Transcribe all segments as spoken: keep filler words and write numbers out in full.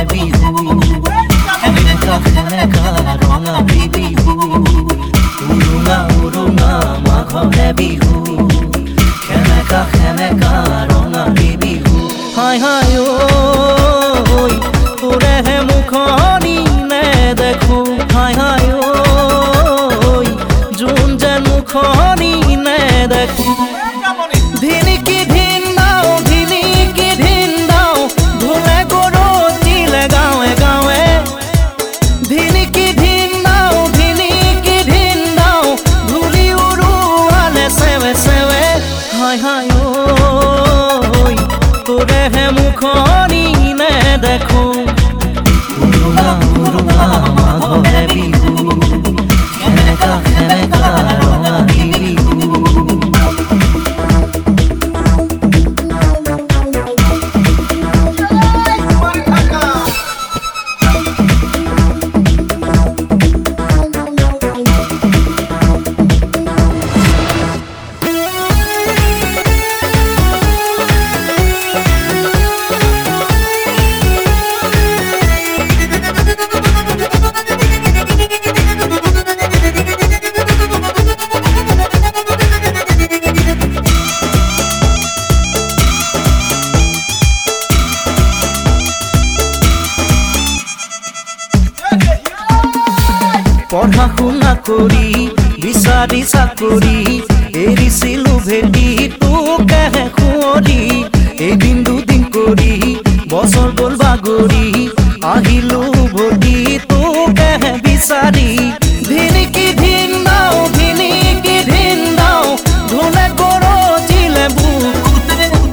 heavy hu khemeka khemeka ronga baby hu urunga urunga ma kho heavy hu khemeka khemeka ronga baby hu hi hi oi tore hai mukhani ne dekho hi hi oi jun jan mukhani ne dekho dhini ki dhin dao dhini ki dhin dao dhule goro chile gawe gawe dhini ki dhin dao dhini ki dhin dao dhuli uru ale sewe sewe hi hi oi tore hai mukhani ne dekho urunga urunga ma kho heavy hu khemeka khemeka ronga baby hu পঢ়া শুনা কৰি বিচাৰি চাকৰি এৰিছিলো ভেটি তোকেহে খুঁৱৰি এদিন দুদিন কৰি বছৰ গ'ল বাগৰি আহিলো উভতি তোকেহে বিচাৰি ধিনি কি ধিন দাও ধিনি কি ধিন দাও ধুলে গৰজিলে বুক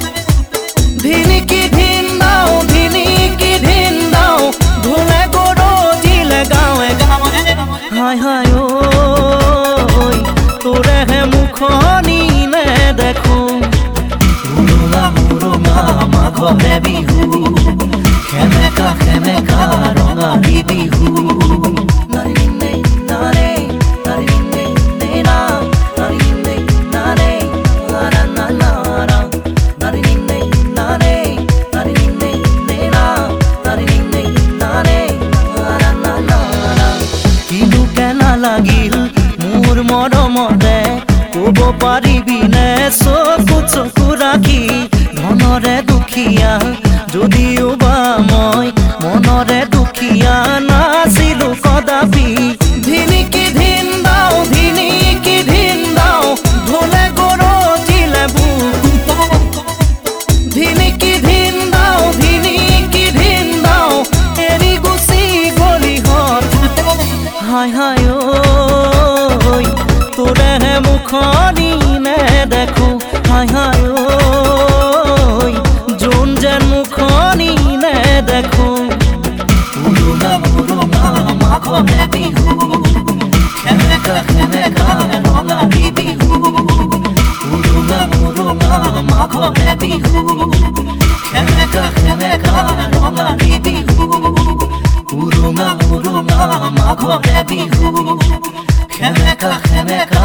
ধিনি কি ধিন দাও ধিনি কি ধিন দাও ধুলে গৰজিলে গাঁৱে গাঁৱে hi hi oi tore hai mukhani ne dekho urunga urunga ma kho heavy hu khemeka khemeka ronga baby hu nare ne nare nare ne ne na nare ne nare ara na na ra nare ne nare nare ne ne na nare ne nare ara na na ra কিনু কেনা লাগিল মোৰ মৰমতে ক'ব পাৰিবি নে চকু চকু ৰাখি ধনৰে দুখীয়া যদিও বা মই মনৰে দুখীয়া নাছিলো কদাপি ধিনি কি ধিন দাও ধিনি কি ধিন দাও ধুলে গৰজিলে বুক ধিনি কি ধিন দাও ধিনি কি ধিন দাও এৰি গুচি গলি হত hi hi oi tore hai mukhani ne dekho hi hi oi jun jan mukhani ne dekho urunga urunga ma kho heavy hu khemeka khemeka ronga baby hu urunga urunga ma kho heavy hu khemeka khemeka ronga baby hu urunga urunga ma kho heavy hu khemeka khemeka